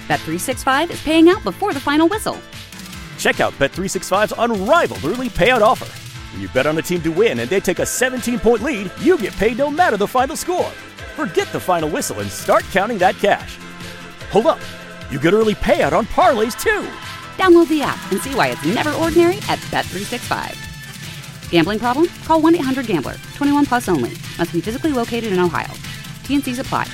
Bet365 is paying out before the final whistle. Check out Bet365's unrivaled early payout offer. When you bet on a team to win and they take a 17-point lead, you get paid no matter the final score. Forget the final whistle and start counting that cash. Hold up. You get early payout on parlays, too. Download the app and see why it's never ordinary at Bet365. Gambling problem? Call 1-800-GAMBLER. 21 plus only. Must be physically located in Ohio. T&Cs apply.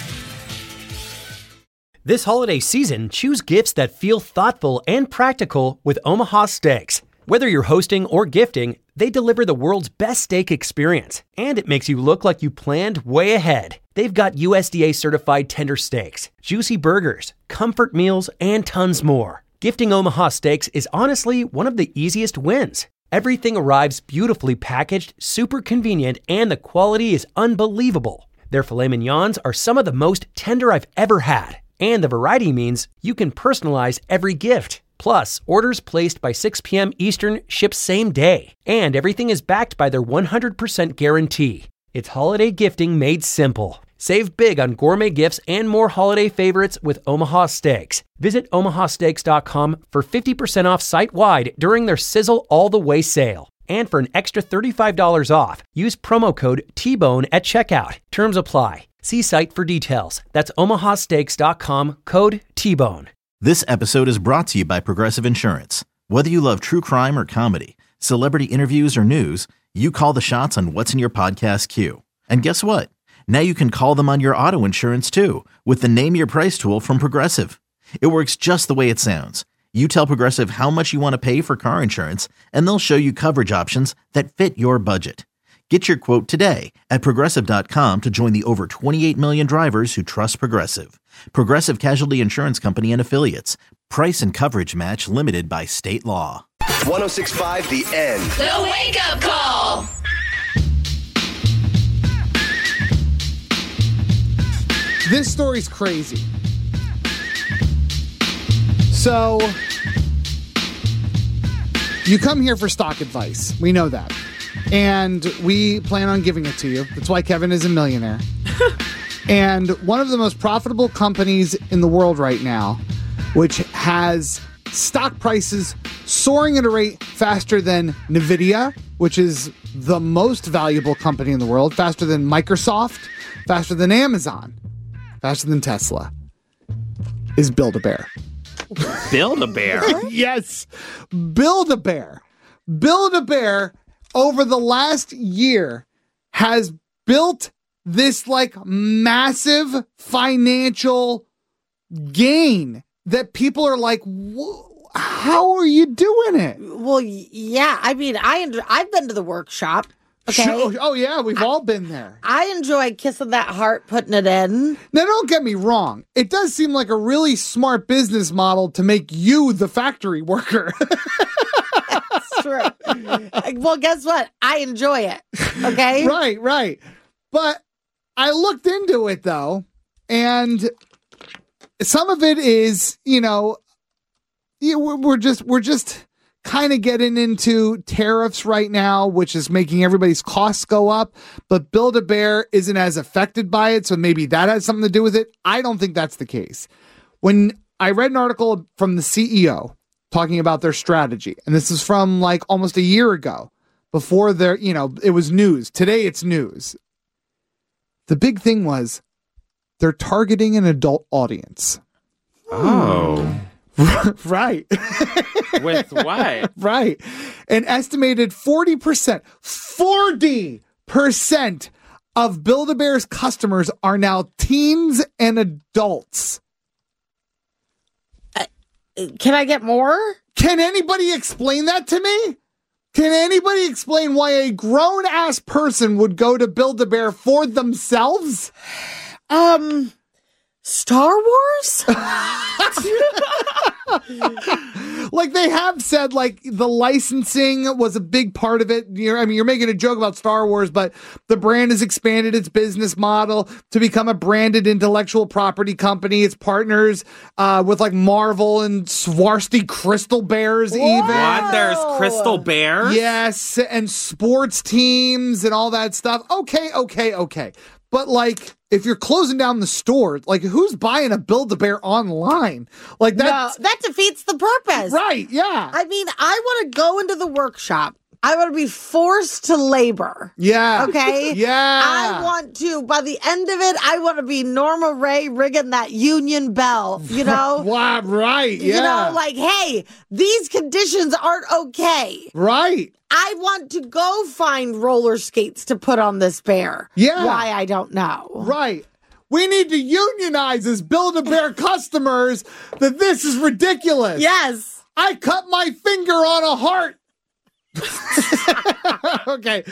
This holiday season, choose gifts that feel thoughtful and practical with Omaha Steaks. Whether you're hosting or gifting, they deliver the world's best steak experience, and it makes you look like you planned way ahead. They've got USDA certified tender steaks, juicy burgers, comfort meals, and tons more. Gifting Omaha Steaks is honestly one of the easiest wins. Everything arrives beautifully packaged, super convenient, and the quality is unbelievable. Their filet mignons are some of the most tender I've ever had. And the variety means you can personalize every gift. Plus, orders placed by 6 p.m. Eastern ship same day. And everything is backed by their 100% guarantee. It's holiday gifting made simple. Save big on gourmet gifts and more holiday favorites with Omaha Steaks. Visit omahasteaks.com for 50% off site-wide during their Sizzle All the Way sale. And for an extra $35 off, use promo code TBONE at checkout. Terms apply. See site for details. That's omahasteaks.com, code TBONE. This episode is brought to you by Progressive Insurance. Whether you love true crime or comedy, celebrity interviews or news, you call the shots on what's in your podcast queue. And guess what? Now you can call them on your auto insurance too with the Name Your Price tool from Progressive. It works just the way it sounds. You tell Progressive how much you want to pay for car insurance, and they'll show you coverage options that fit your budget. Get your quote today at Progressive.com to join the over 28 million drivers who trust Progressive. Progressive Casualty Insurance Company and Affiliates. Price and coverage match limited by state law. 106.5 The End. The Wake Up Call. This story's crazy. So, you come here for stock advice. We know that. And we plan on giving it to you. That's why Kevin is a millionaire. And one of the most profitable companies in the world right now, which has stock prices soaring at a rate faster than NVIDIA, which is the most valuable company in the world, faster than Microsoft, faster than Amazon, faster than Tesla, is Build-A-Bear. Build-A-Bear? Yes. Build-A-Bear. Build-A-Bear, over the last year, has built this like massive financial gain that people are like, how are you doing it? Well, yeah. I mean, I've been to the workshop. Okay. Oh, yeah. We've all been there. I enjoy kissing that heart, putting it in. Now, don't get me wrong. It does seem like a really smart business model to make you the factory worker. That's true. Well, guess what? I enjoy it. Okay. Right. But I looked into it, though, and some of it is, we're just kind of getting into tariffs right now, which is making everybody's costs go up. But Build-A-Bear isn't as affected by it, so maybe that has something to do with it. I don't think that's the case. When I read an article from the CEO talking about their strategy, and this is from like almost a year ago, before it was news. Today it's news. The big thing was they're targeting an adult audience. Oh. Right. With what? Right. An estimated 40% of Build-A-Bear's customers are now teens and adults. Can I get more? Can anybody explain that to me? Can anybody explain why a grown-ass person would go to Build-A-Bear for themselves? Star Wars? Like they have said, like the licensing was a big part of it. You're making a joke about Star Wars, but the brand has expanded its business model to become a branded intellectual property company. It's partners with like Marvel and Swarovski crystal bears. Whoa. Even What? There's crystal bears? Yes, and sports teams and all that stuff. Okay. But like, if you're closing down the store, like who's buying a Build-A-Bear online? Like that defeats the purpose. Right, yeah. I mean, I want to go into the workshop. I want to be forced to labor. Yeah. Okay? Yeah. I want to, by the end of it, I want to be Norma Ray ringing that union bell, you know? Wow, right, yeah. You know, like, hey, these conditions aren't okay. Right. I want to go find roller skates to put on this bear. Yeah. Why, I don't know. Right. We need to unionize as Build-A-Bear customers that this is ridiculous. Yes. I cut my finger on a heart. Okay.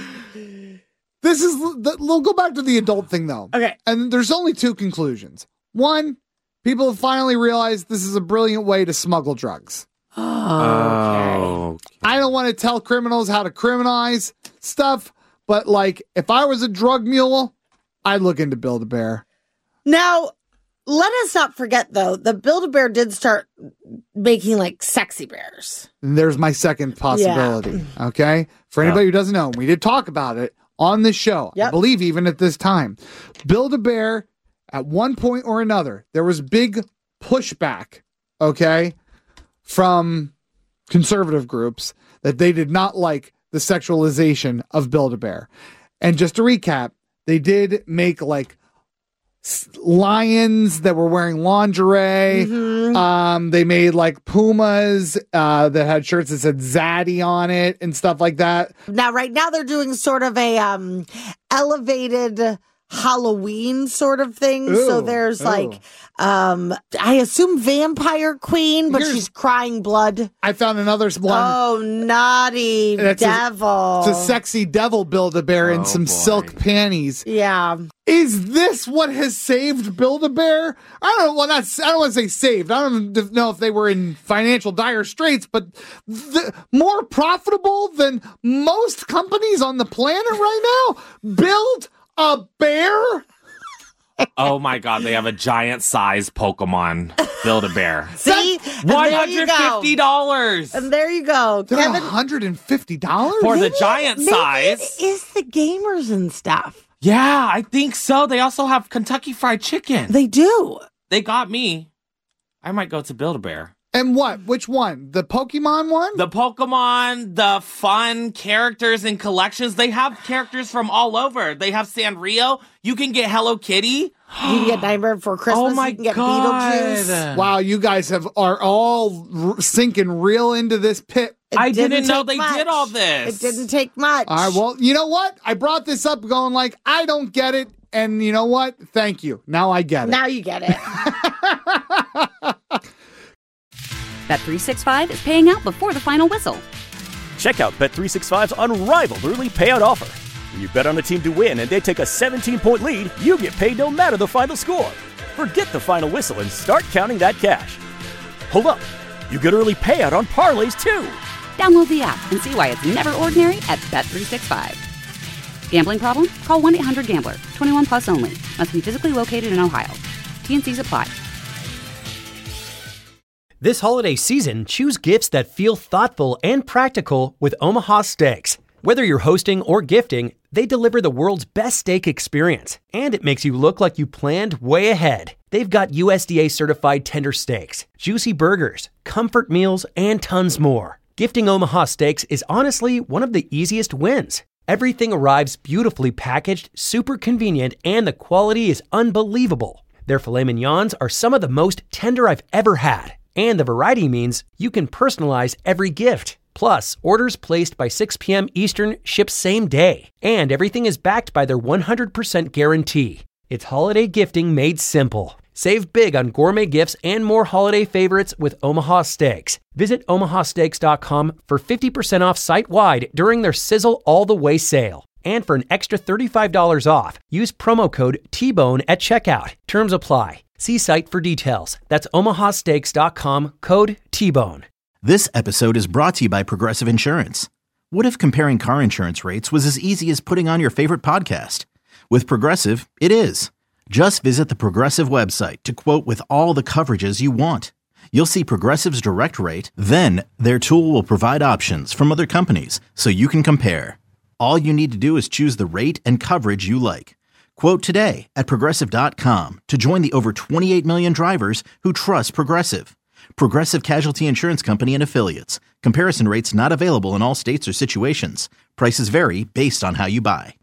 We'll go back to the adult thing though. Okay. And there's only two conclusions. One, people have finally realized this is a brilliant way to smuggle drugs. Oh. I don't want to tell criminals how to criminalize stuff, but like if I was a drug mule, I'd look into Build-A-Bear. Now, let us not forget, though, that Build-A-Bear did start making, like, sexy bears. And there's my second possibility, okay? For anybody who doesn't know, we did talk about it on this show. I believe even at this time. Build-A-Bear, at one point or another, there was big pushback, okay, from conservative groups that they did not like the sexualization of Build-A-Bear. And just to recap, they did make, like, lions that were wearing lingerie. They made like pumas that had shirts that said Zaddy on it and stuff like that. Now, right now they're doing sort of a elevated Halloween sort of thing. So there's like, I assume Vampire Queen, but she's crying blood. I found another one. Oh, naughty devil. It's a sexy devil Build-A-Bear in some silk panties. Yeah. Is this what has saved Build-A-Bear? I don't want to say saved. I don't know if they were in financial dire straits, but more profitable than most companies on the planet right now. Build-A-Bear? Oh my God, they have a giant size Pokemon Build-A-Bear. See? $150. And there you go. They're Kevin, $150? For the giant size. It is the gamers and stuff. Yeah, I think so. They also have Kentucky Fried Chicken. They do. They got me. I might go to Build-A-Bear. And what? Which one? The Pokemon one? The Pokemon, the fun characters and collections. They have characters from all over. They have Sanrio. You can get Hello Kitty. You can get Nightmare Before Christmas. Oh my you can get God. Beetlejuice. Wow, you guys are all sinking real into this pit. I didn't know take they much. did all this. It didn't take much. All right, well, you know what? I brought this up going like, I don't get it. And you know what? Thank you. Now I get it. Now you get it. Bet365 is paying out before the final whistle. Check out Bet365's unrivaled early payout offer. When you bet on a team to win and they take a 17-point lead, you get paid no matter the final score. Forget the final whistle and start counting that cash. Hold up. You get early payout on parlays too. Download the app and see why it's never ordinary at Bet365. Gambling problem? Call 1-800-GAMBLER. 21 plus only. Must be physically located in Ohio. T&Cs apply. This holiday season, choose gifts that feel thoughtful and practical with Omaha Steaks. Whether you're hosting or gifting, they deliver the world's best steak experience, and it makes you look like you planned way ahead. They've got USDA certified tender steaks, juicy burgers, comfort meals, and tons more. Gifting Omaha Steaks is honestly one of the easiest wins. Everything arrives beautifully packaged, super convenient, and the quality is unbelievable. Their filet mignons are some of the most tender I've ever had. And the variety means you can personalize every gift. Plus, orders placed by 6 p.m. Eastern ship same day. And everything is backed by their 100% guarantee. It's holiday gifting made simple. Save big on gourmet gifts and more holiday favorites with Omaha Steaks. Visit omahasteaks.com for 50% off site-wide during their Sizzle All the Way sale. And for an extra $35 off, use promo code TBONE at checkout. Terms apply. See site for details. That's omahasteaks.com, code TBONE. This episode is brought to you by Progressive Insurance. What if comparing car insurance rates was as easy as putting on your favorite podcast? With Progressive, it is. Just visit the Progressive website to quote with all the coverages you want. You'll see Progressive's direct rate, then their tool will provide options from other companies so you can compare. All you need to do is choose the rate and coverage you like. Quote today at Progressive.com to join the over 28 million drivers who trust Progressive. Progressive Casualty Insurance Company and Affiliates. Comparison rates not available in all states or situations. Prices vary based on how you buy.